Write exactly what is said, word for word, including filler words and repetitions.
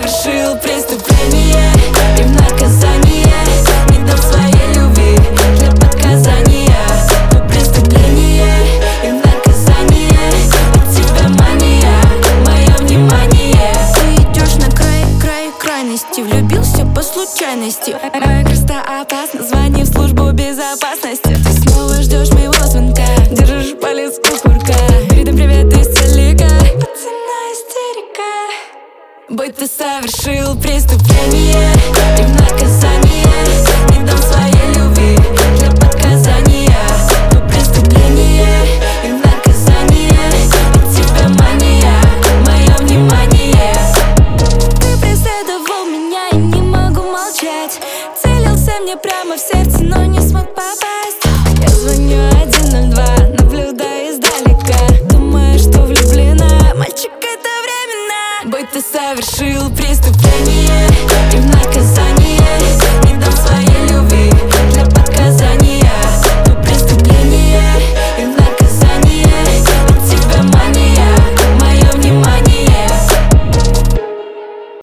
совершил преступление, и в наказание не дам своей любви для показания. Но преступление и в наказание от тебя мания, мое внимание. Ты идешь на край, край крайности, влюбился по случайности. Моя красота опасна, звони в службу безопасности. Ты снова ждешь моего звонка, держишь палец у курка. Передам привет издалека, пацана истерика. Бой, ты совершил преступление, и в наказание не дам своей любви для показания. Но преступление и в наказание от тебя мания, мое внимание. Ты преследовал меня, и не могу молчать. Целился мне прямо в сердце, но не смог попасть. Я звоню один ноль два, наблюдаю издалека. Думаю, что влюблена, мальчик, это временно. Бой, ты совершил преступление, и в наказание не дам своей